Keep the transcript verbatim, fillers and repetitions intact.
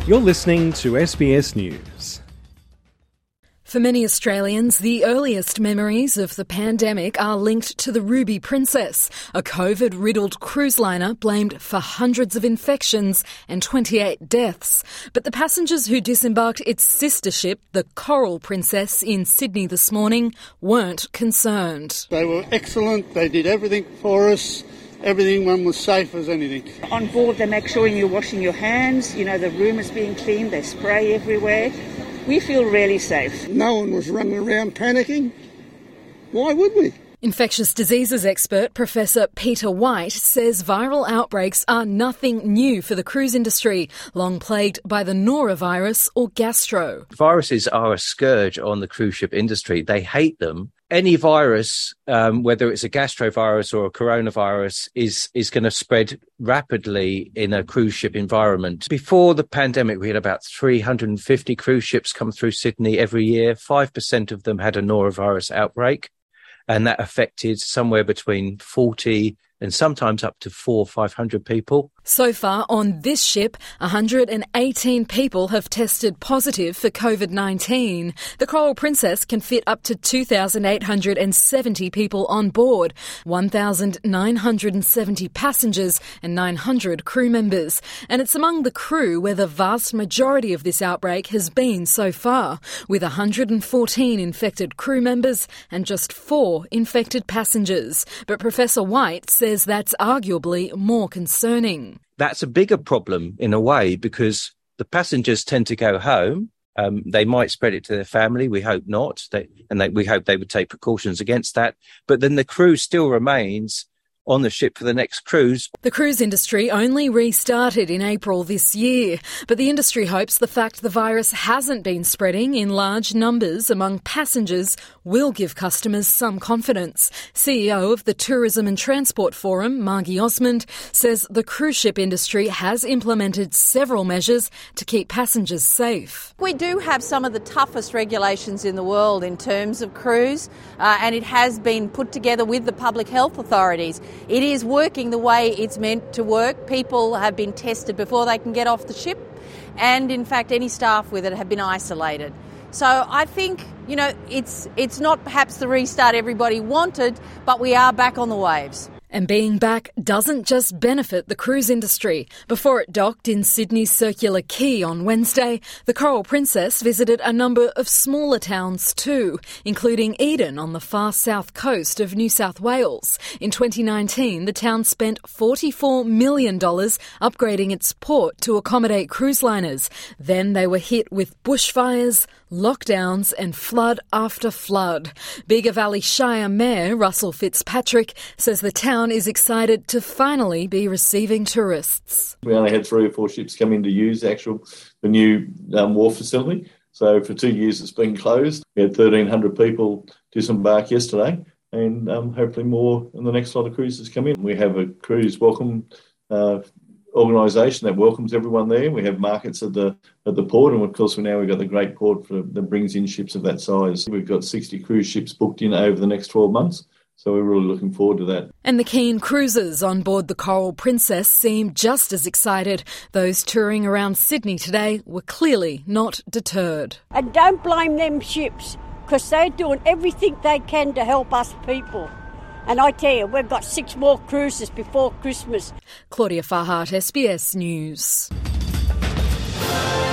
You're listening to S B S News. For many Australians, the earliest memories of the pandemic are linked to the Ruby Princess, a COVID-riddled cruise liner blamed for hundreds of infections and twenty-eight deaths. But the passengers who disembarked its sister ship, the Coral Princess, in Sydney this morning, weren't concerned. They were excellent. They did everything for us. Everything one was safe as anything. On board, they make sure you're washing your hands. You know, the room is being cleaned. They spray everywhere. We feel really safe. No one was running around panicking. Why would we? Infectious diseases expert Professor Peter White says viral outbreaks are nothing new for the cruise industry, long plagued by the norovirus or gastro. Viruses are a scourge on the cruise ship industry. They hate them. Any virus, um, whether it's a gastrovirus or a coronavirus, is is going to spread rapidly in a cruise ship environment. Before the pandemic, we had about three hundred fifty cruise ships come through Sydney every year. five percent of them had a norovirus outbreak, and that affected somewhere between forty and sometimes up to four or five hundred people. So far on this ship, one hundred eighteen people have tested positive for COVID nineteen. The Coral Princess can fit up to two thousand eight hundred seventy people on board, one thousand nine hundred seventy passengers and nine hundred crew members. And it's among the crew where the vast majority of this outbreak has been so far, with one hundred fourteen infected crew members and just four infected passengers. But Professor White says that's arguably more concerning. That's a bigger problem in a way because the passengers tend to go home. Um, they might spread it to their family. We hope not. They, and they, we hope they would take precautions against that. But then the crew still remains on the ship for the next cruise. The cruise industry only restarted in April this year, but the industry hopes the fact the virus hasn't been spreading in large numbers among passengers will give customers some confidence. C E O of the Tourism and Transport Forum, Margie Osmond, says the cruise ship industry has implemented several measures to keep passengers safe. We do have some of the toughest regulations in the world in terms of cruise, uh, and it has been put together with the public health authorities. It is working the way it's meant to work. People have been tested before they can get off the ship, and in fact any staff with it have been isolated. So I think, you know, it's it's not perhaps the restart everybody wanted, but we are back on the waves. And being back doesn't just benefit the cruise industry. Before it docked in Sydney's Circular Quay on Wednesday, the Coral Princess visited a number of smaller towns too, including Eden on the far south coast of New South Wales. In twenty nineteen, the town spent forty-four million dollars upgrading its port to accommodate cruise liners. Then they were hit with bushfires, lockdowns and flood after flood. Bega Valley Shire Mayor Russell Fitzpatrick says the town is excited to finally be receiving tourists. We only had three or four ships come in to use the actual the new um, wharf facility. So for two years it's been closed. We had thirteen hundred people disembark yesterday, and um, hopefully more in the next lot of cruises come in. We have a cruise welcome uh, organisation that welcomes everyone there. We have markets at the at the port, and of course we now we've got the great port for, that brings in ships of that size. We've got sixty cruise ships booked in over the next twelve months. So we're really looking forward to that. And the keen cruisers on board the Coral Princess seem just as excited. Those touring around Sydney today were clearly not deterred. And don't blame them ships, because they're doing everything they can to help us people. And I tell you, we've got six more cruises before Christmas. Claudia Farhart, S B S News.